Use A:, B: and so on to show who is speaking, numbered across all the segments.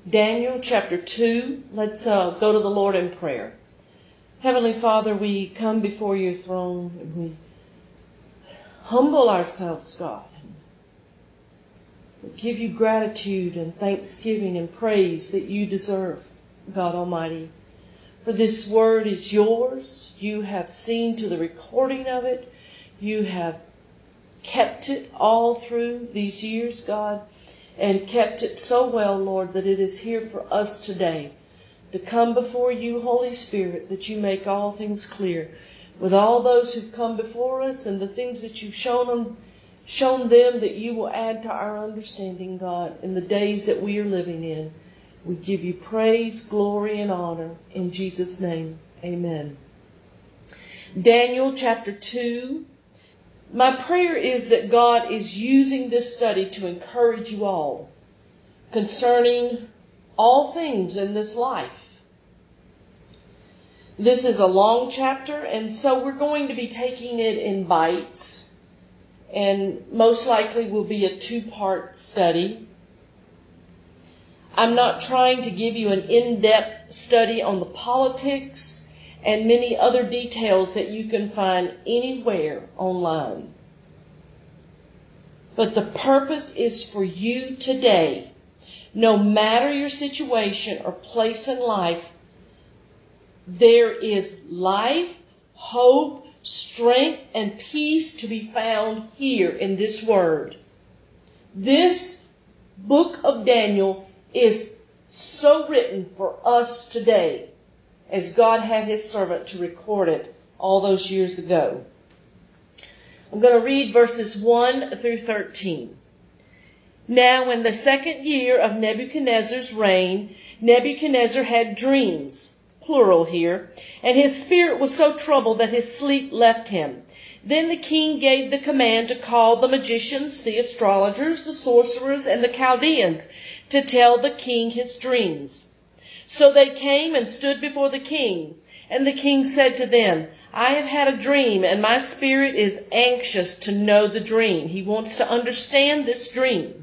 A: Daniel chapter 2. Let's go to the Lord in prayer. Heavenly Father, we come before your throne and we humble ourselves, God. We give you gratitude and thanksgiving and praise that you deserve, God Almighty. For this word is yours. You have seen to the recording of it. You have kept it all through these years, God, and kept it so well, Lord, that it is here for us today to come before you, Holy Spirit, that you make all things clear. With all those who've come before us and the things that you've shown them, that you will add to our understanding, God, in the days that we are living in. We give you praise, glory, and honor. In Jesus' name, amen. Daniel chapter 2. My prayer is that God is using this study to encourage you all concerning all things in this life. This is a long chapter, and so we're going to be taking it in bites, and most likely will be a 2-part study. I'm not trying to give you an in-depth study on the politics and many other details that you can find anywhere online. But the purpose is for you today, no matter your situation or place in life, there is life, hope, strength, and peace to be found here in this word. This book of Daniel is so written for us today, as God had his servant to record it all those years ago. I'm going to read verses 1 through 13. Now in the 2nd year of Nebuchadnezzar's reign, Nebuchadnezzar had dreams, plural here, and his spirit was so troubled that his sleep left him. Then the king gave the command to call the magicians, the astrologers, the sorcerers, and the Chaldeans to tell the king his dreams. So they came and stood before the king, and the king said to them, I have had a dream, and my spirit is anxious to know the dream. He wants to understand this dream.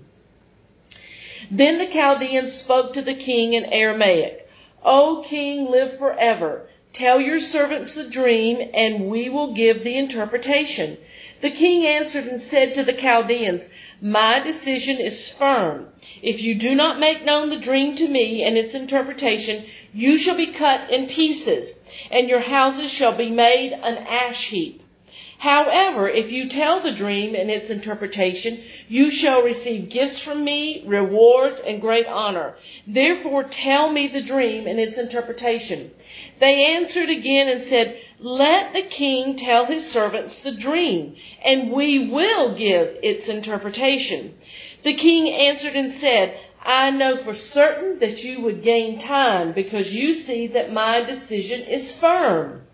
A: Then the Chaldeans spoke to the king in Aramaic. O king, live forever. Tell your servants the dream, and we will give the interpretation. The king answered and said to the Chaldeans, My decision is firm. If you do not make known the dream to me and its interpretation, you shall be cut in pieces, and your houses shall be made an ash heap. However, if you tell the dream and its interpretation, you shall receive gifts from me, rewards, and great honor. Therefore tell me the dream and its interpretation. They answered again and said, Let the king tell his servants the dream, and we will give its interpretation. The king answered and said, I know for certain that you would gain time, because you see that my decision is firm.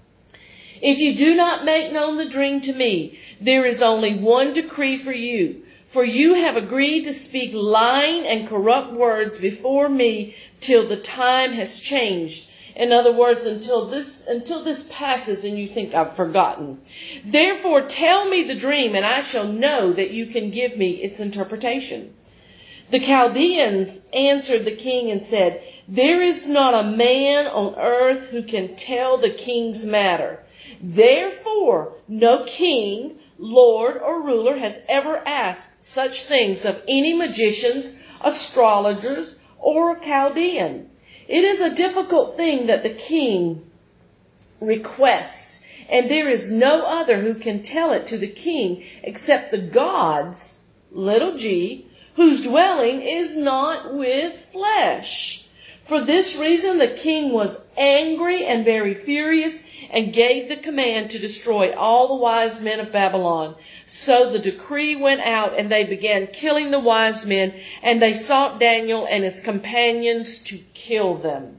A: If you do not make known the dream to me, there is only one decree for you. For you have agreed to speak lying and corrupt words before me till the time has changed. In other words, until this passes and you think I've forgotten. Therefore tell me the dream, and I shall know that you can give me its interpretation. The Chaldeans answered the king and said, There is not a man on earth who can tell the king's matter. Therefore no king, lord, or ruler has ever asked such things of any magicians, astrologers, or a Chaldean. It is a difficult thing that the king requests, and there is no other who can tell it to the king except the gods, little g, whose dwelling is not with flesh. For this reason the king was angry and very furious, and gave the command to destroy all the wise men of Babylon. So the decree went out, and they began killing the wise men, and they sought Daniel and his companions to kill them.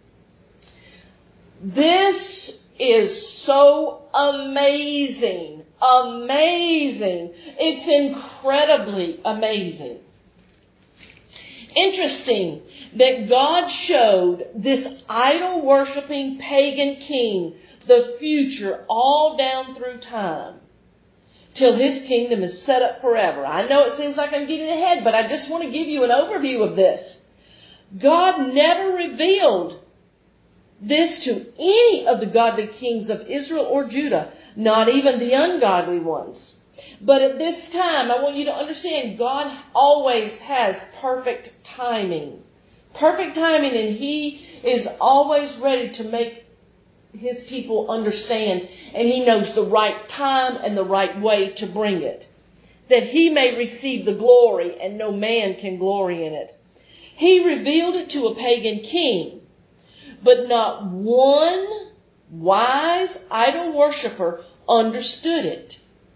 A: This is so amazing. Amazing. It's incredibly amazing. Interesting that God showed this idol-worshiping pagan king the future all down through time till his kingdom is set up forever. I know it seems like I'm getting ahead, but I just want to give you an overview of this. God never revealed this to any of the godly kings of Israel or Judah, not even the ungodly ones. But at this time, I want you to understand, God always has perfect timing. Perfect timing, and He is always ready to make His people understand, and He knows the right time and the right way to bring it, that He may receive the glory, and no man can glory in it. He revealed it to a pagan king, but not one wise idol worshiper understood it.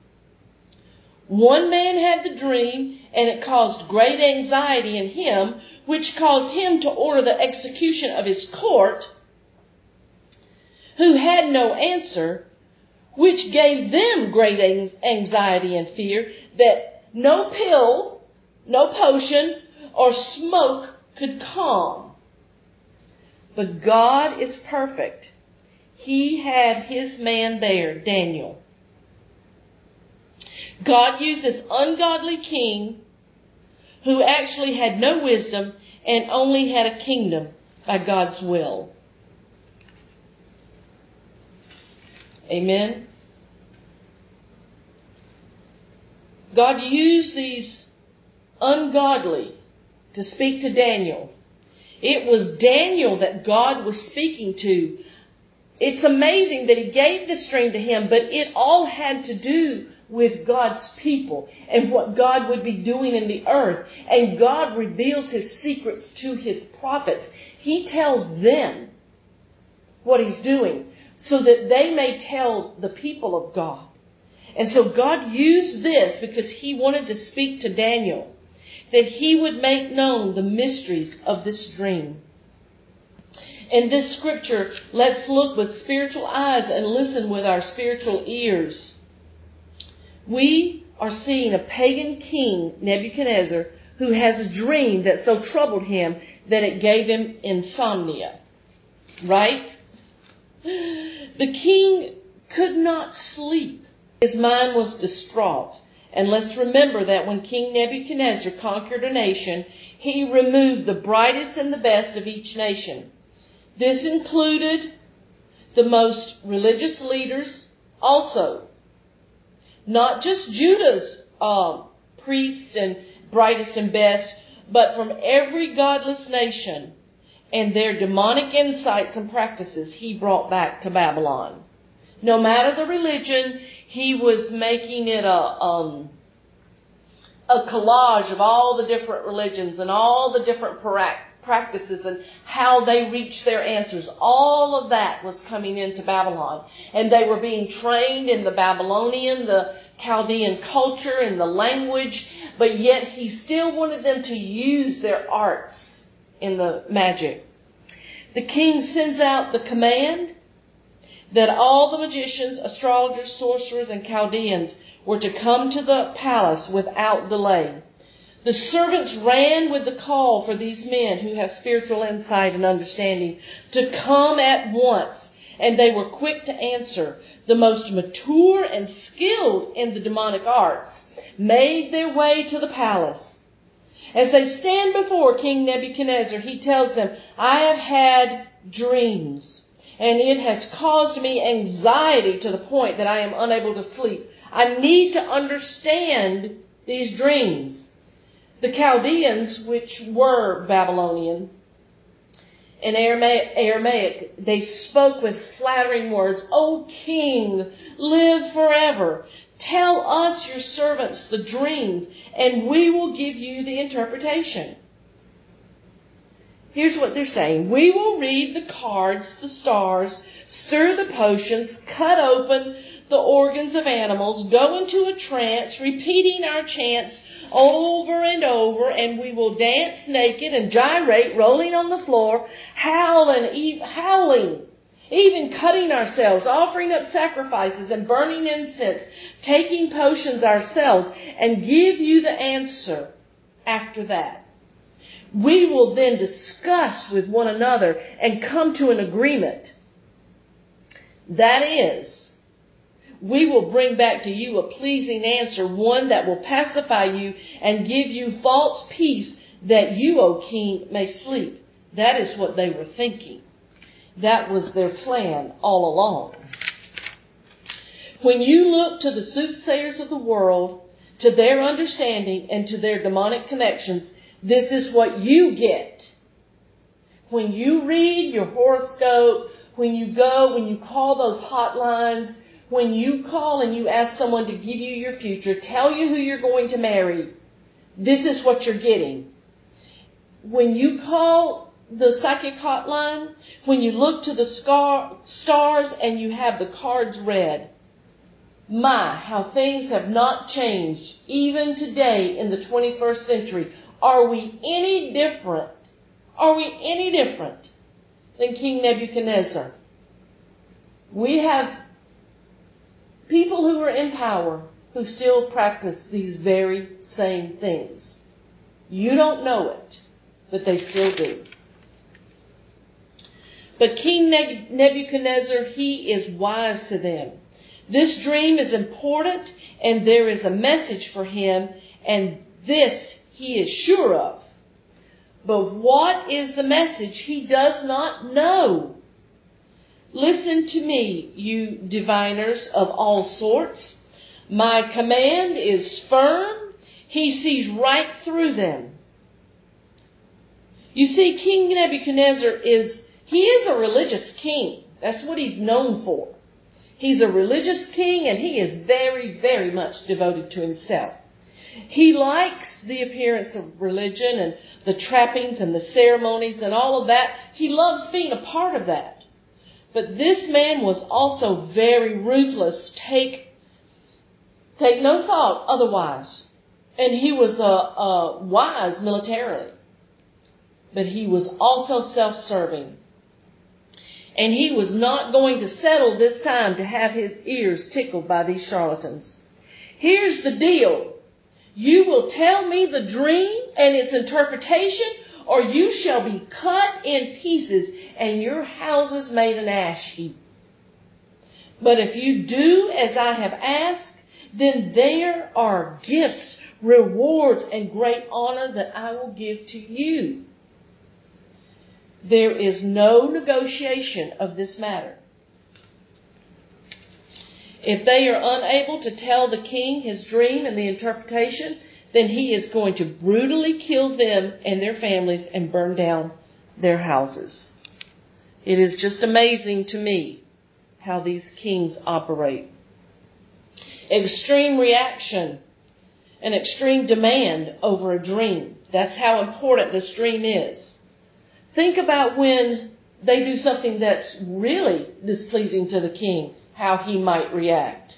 A: One man had the dream, and it caused great anxiety in him, which caused him to order the execution of his court, who had no answer, which gave them great anxiety and fear that no pill, no potion, or smoke could calm. But God is perfect. He had His man there, Daniel. God used this ungodly king who actually had no wisdom and only had a kingdom by God's will. Amen. God used these ungodly to speak to Daniel. It was Daniel that God was speaking to. It's amazing that He gave this dream to him, but it all had to do with God's people and what God would be doing in the earth. And God reveals His secrets to His prophets. He tells them what He's doing so that they may tell the people of God. And so God used this because He wanted to speak to Daniel, that he would make known the mysteries of this dream. In this scripture, let's look with spiritual eyes and listen with our spiritual ears. We are seeing a pagan king, Nebuchadnezzar, who has a dream that so troubled him that it gave him insomnia. Right? The king could not sleep. His mind was distraught. And let's remember that when King Nebuchadnezzar conquered a nation, he removed the brightest and the best of each nation. This included the most religious leaders also. Not just Judah's priests and brightest and best, but from every godless nation and their demonic insights and practices he brought back to Babylon. No matter the religion, he was making it a collage of all the different religions and all the different practices and how they reached their answers. All of that was coming into Babylon. And they were being trained in the Babylonian, the Chaldean culture and the language, but yet he still wanted them to use their arts in the magic. The king sends out the command that all the magicians, astrologers, sorcerers, and Chaldeans were to come to the palace without delay. The servants ran with the call for these men who have spiritual insight and understanding to come at once, and they were quick to answer. The most mature and skilled in the demonic arts made their way to the palace. As they stand before King Nebuchadnezzar, he tells them, "I have had dreams, and it has caused me anxiety to the point that I am unable to sleep. I need to understand these dreams." The Chaldeans, which were Babylonian and Aramaic, they spoke with flattering words. "O king, live forever. Tell us, your servants, the dreams, and we will give you the interpretation." Here's what they're saying. "We will read the cards, the stars, stir the potions, cut open the organs of animals, go into a trance, repeating our chants over and over, and we will dance naked and gyrate, rolling on the floor, howling, even cutting ourselves, offering up sacrifices and burning incense, taking potions ourselves, and give you the answer after that. We will then discuss with one another and come to an agreement. That is, we will bring back to you a pleasing answer, one that will pacify you and give you false peace that you, O king, may sleep. That is what they were thinking. That was their plan all along. When you look to the soothsayers of the world, to their understanding and to their demonic connections, this is what you get. When you read your horoscope, when you call those hotlines, when you call and you ask someone to give you your future, tell you who you're going to marry, this is what you're getting. When you call the psychic hotline, when you look to the stars and you have the cards read, my, how things have not changed, even today in the 21st century. Are we any different? Are we any different than King Nebuchadnezzar? We have people who are in power who still practice these very same things. You don't know it, but they still do. But King Nebuchadnezzar, he is wise to them. This dream is important, and there is a message for him, and this he is sure of. But what is the message he does not know? Listen to me, you diviners of all sorts. My command is firm. He sees right through them. You see, King Nebuchadnezzar is a religious king. That's what he's known for. He's a religious king, and he is very, very much devoted to himself. He likes the appearance of religion and the trappings and the ceremonies and all of that. He loves being a part of that. But this man was also very ruthless. Take no thought otherwise. And he was wise militarily. But he was also self-serving. And he was not going to settle this time to have his ears tickled by these charlatans. Here's the deal. You will tell me the dream and its interpretation, or you shall be cut in pieces and your houses made an ash heap. But if you do as I have asked, then there are gifts, rewards, and great honor that I will give to you. There is no negotiation of this matter. If they are unable to tell the king his dream and the interpretation, then he is going to brutally kill them and their families and burn down their houses. It is just amazing to me how these kings operate. Extreme reaction and extreme demand over a dream. That's how important this dream is. Think about when they do something that's really displeasing to the king, how he might react.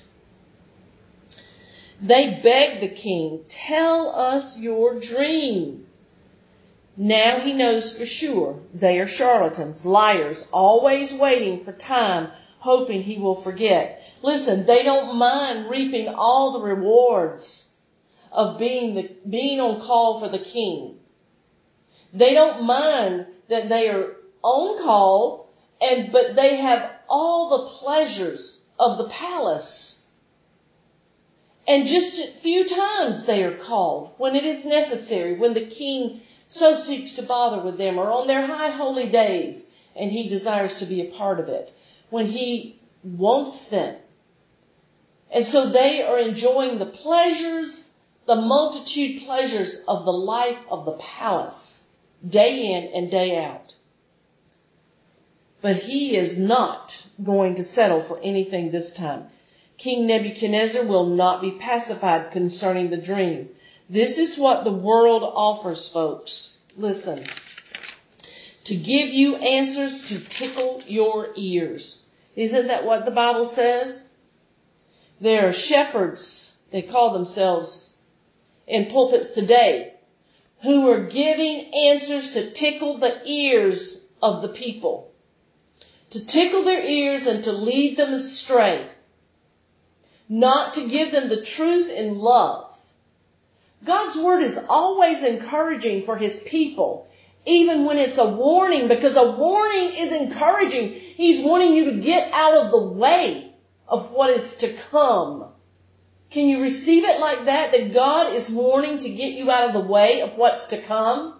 A: They beg the king, tell us your dream. Now he knows for sure they are charlatans, liars, always waiting for time, hoping he will forget. Listen, they don't mind reaping all the rewards of being on call for the king. They don't mind that they are on call, but they have all the pleasures of the palace. And just a few times they are called when it is necessary, when the king so seeks to bother with them, or on their high holy days, and he desires to be a part of it, when he wants them. And so they are enjoying the pleasures, the multitude pleasures of the life of the palace, day in and day out. But he is not going to settle for anything this time. King Nebuchadnezzar will not be pacified concerning the dream. This is what the world offers, folks. Listen. To give you answers to tickle your ears. Isn't that what the Bible says? There are shepherds, they call themselves, in pulpits today, who are giving answers to tickle the ears of the people. To tickle their ears and to lead them astray. Not to give them the truth in love. God's word is always encouraging for his people, even when it's a warning, because a warning is encouraging. He's wanting you to get out of the way of what is to come. Can you receive it like that? That God is warning to get you out of the way of what's to come?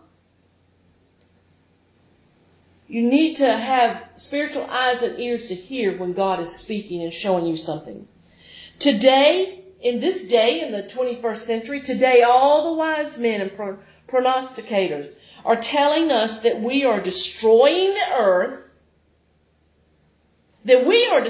A: You need to have spiritual eyes and ears to hear when God is speaking and showing you something. Today, in this day, in the 21st century, today all the wise men and prognosticators are telling us that we are destroying the earth, that we are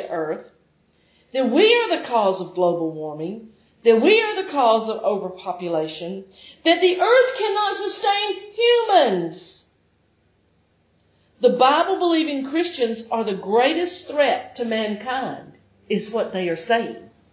A: the cause of global warming, that we are the cause of overpopulation, that the earth cannot sustain humans. The Bible-believing Christians are the greatest threat to mankind, is what they are saying.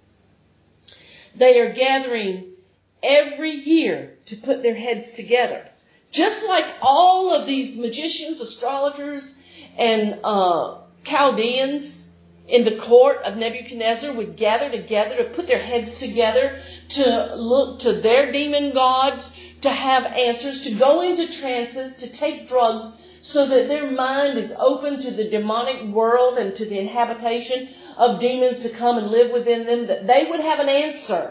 A: They are gathering every year to put their heads together. Just like all of these magicians, astrologers, and Chaldeans in the court of Nebuchadnezzar would gather together to put their heads together, to look to their demon gods, to have answers, to go into trances, to take drugs, so that their mind is open to the demonic world and to the inhabitation of demons to come and live within them, that they would have an answer.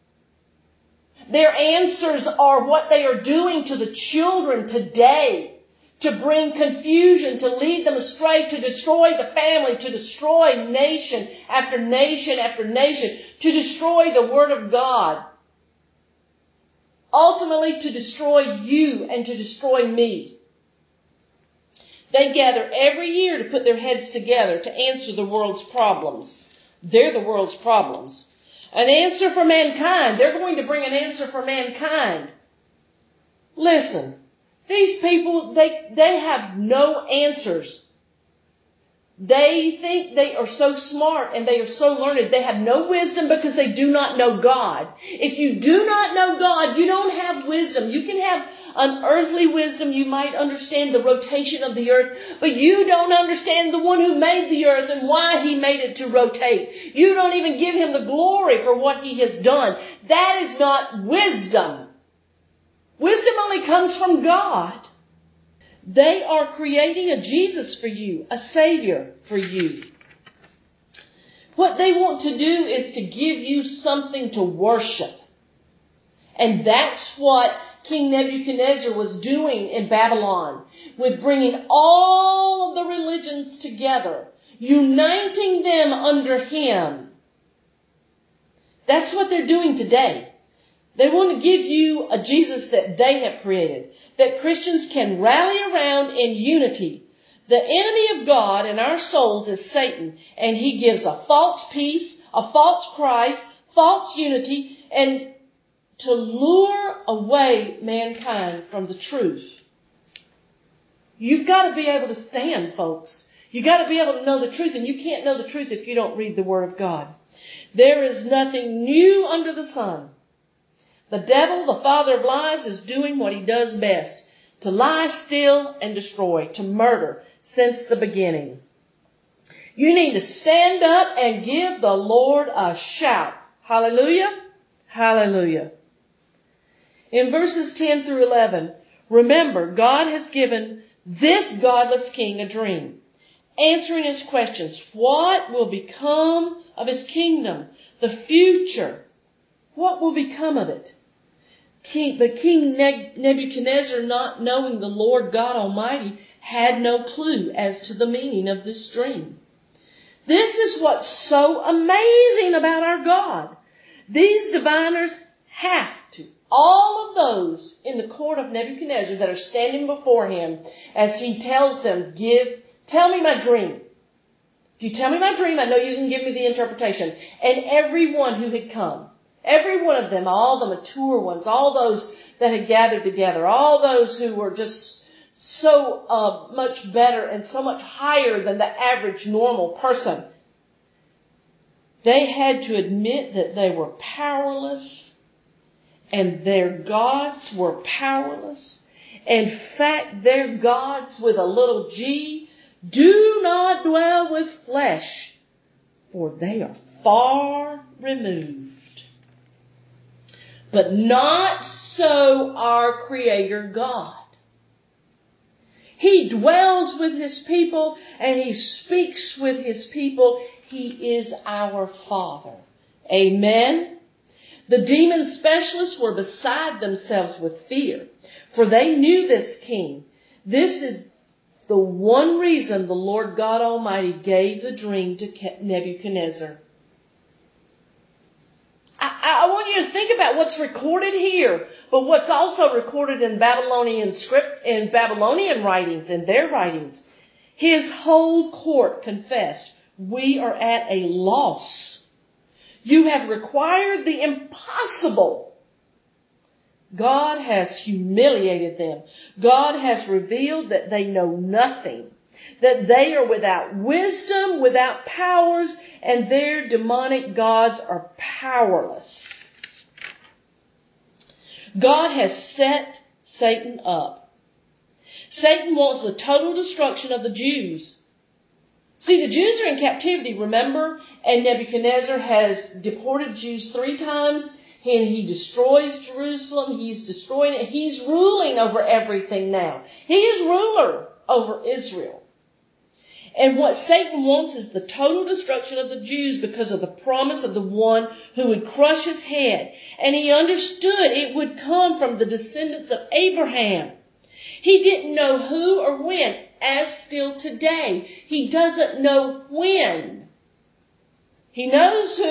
A: Their answers are what they are doing to the children today, to bring confusion, to lead them astray, to destroy the family, to destroy nation after nation after nation, to destroy the Word of God. Ultimately, to destroy you and to destroy me. They gather every year to put their heads together to answer the world's problems. They're the world's problems. An answer for mankind. They're going to bring an answer for mankind. Listen, these people, they have no answers. They think they are so smart and they are so learned. They have no wisdom because they do not know God. If you do not know God, you don't have wisdom. You can have an earthly wisdom. You might understand the rotation of the earth, but you don't understand the one who made the earth and why He made it to rotate. You don't even give Him the glory for what He has done. That is not wisdom. Wisdom only comes from God. They are creating a Jesus for you, a Savior for you. What they want to do is to give you something to worship. And that's what King Nebuchadnezzar was doing in Babylon, with bringing all of the religions together, uniting them under him. That's what they're doing today. They want to give you a Jesus that they have created, that Christians can rally around in unity. The enemy of God in our souls is Satan, and he gives a false peace, a false Christ, false unity, and to lure away mankind from the truth. You've got to be able to stand, folks. You've got to be able to know the truth, and you can't know the truth if you don't read the Word of God. There is nothing new under the sun. The devil, the father of lies, is doing what he does best: to lie, steal, and destroy, to murder since the beginning. You need to stand up and give the Lord a shout. Hallelujah. Hallelujah. In verses 10 through 11, remember, God has given this godless king a dream, answering his questions. What will become of his kingdom? The future. What will become of it? But King Nebuchadnezzar, not knowing the Lord God Almighty, had no clue as to the meaning of this dream. This is what's so amazing about our God. These diviners have to. All of those in the court of Nebuchadnezzar that are standing before him as he tells them, tell me my dream. If you tell me my dream, I know you can give me the interpretation. And everyone who had come, every one of them, all the mature ones, all those that had gathered together, all those who were just so much better and so much higher than the average normal person, they had to admit that they were powerless and their gods were powerless. In fact, their gods with a little g do not dwell with flesh, for they are far removed. But not so our Creator God. He dwells with His people and He speaks with His people. He is our Father. Amen. The demon specialists were beside themselves with fear, for they knew this king. This is the one reason the Lord God Almighty gave the dream to Nebuchadnezzar. I want you to think about what's recorded here, but what's also recorded in Babylonian script, in Babylonian writings, in their writings. His whole court confessed, "We are at a loss. You have required the impossible." God has humiliated them. God has revealed that they know nothing, that they are without wisdom, without powers, and their demonic gods are powerless. God has set Satan up. Satan wants the total destruction of the Jews. See, the Jews are in captivity, remember? And Nebuchadnezzar has deported Jews 3 times. And he destroys Jerusalem. He's destroying it. He's ruling over everything now. He is ruler over Israel. And what Satan wants is the total destruction of the Jews because of the promise of the one who would crush his head. And he understood it would come from the descendants of Abraham. He didn't know who or when, as still today. He doesn't know when. He knows who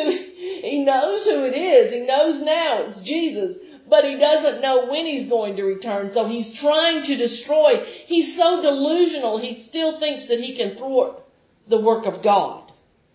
A: it is. He knows now it's Jesus, but he doesn't know when he's going to return. So he's trying to destroy. He's so delusional, he still thinks that he can thwart the work of God.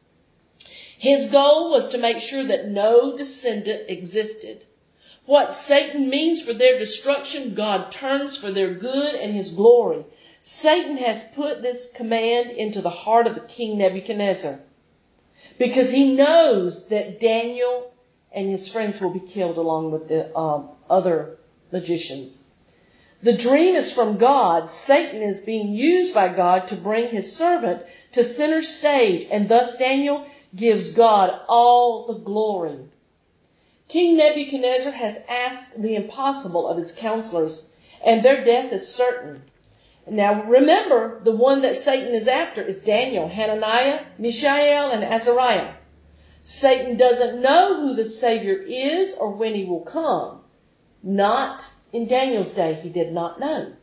A: His goal was to make sure that no descendant existed. What Satan means for their destruction, God turns for their good and his glory. Satan has put this command into the heart of the king Nebuchadnezzar, because he knows that Daniel and his friends will be killed along with the other magicians. The dream is from God. Satan is being used by God to bring his servant to center stage, and thus Daniel gives God all the glory. King Nebuchadnezzar has asked the impossible of his counselors, and their death is certain. Now remember, the one that Satan is after is Daniel, Hananiah, Mishael, and Azariah. Satan doesn't know who the Savior is or when he will come. Not in Daniel's day, he did not know.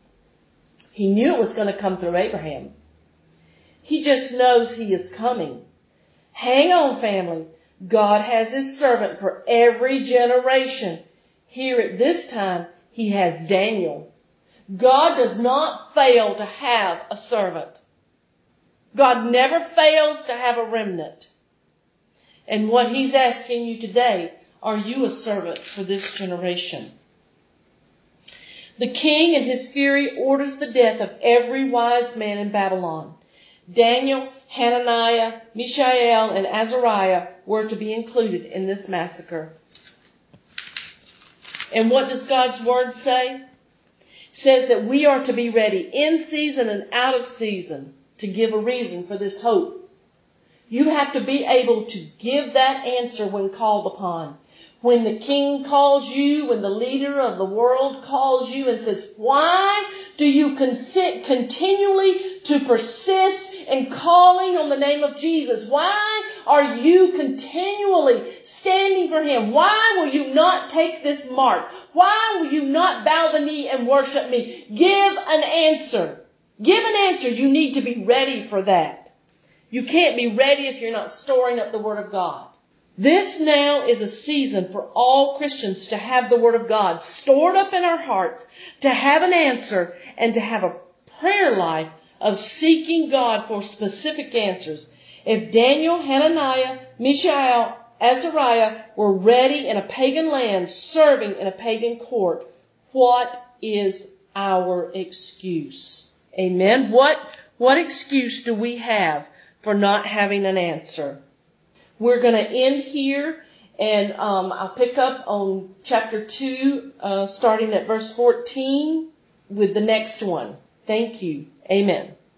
A: He knew it was going to come through Abraham. He just knows he is coming. Hang on, family. God has his servant for every generation. Here at this time, he has Daniel. God does not fail to have a servant. God never fails to have a remnant. And what he's asking you today, are you a servant for this generation? The king in his fury orders the death of every wise man in Babylon. Daniel, Hananiah, Mishael, and Azariah were to be included in this massacre. And what does God's word say? Says that we are to be ready in season and out of season to give a reason for this hope. You have to be able to give that answer when called upon. When the king calls you, when the leader of the world calls you and says, "Why do you continually to persist in calling on the name of Jesus? Why are you continually standing for him? Why will you not take this mark? Why will you not bow the knee and worship me?" Give an answer. Give an answer. You need to be ready for that. You can't be ready if you're not storing up the Word of God. This now is a season for all Christians to have the Word of God stored up in our hearts, to have an answer, and to have a prayer life of seeking God for specific answers. If Daniel, Hananiah, Mishael, Azariah were ready in a pagan land, serving in a pagan court, what is our excuse? Amen. What excuse do we have for not having an answer? We're going to end here, and I'll pick up on chapter 2, starting at verse 14 with the next one. Thank you. Amen.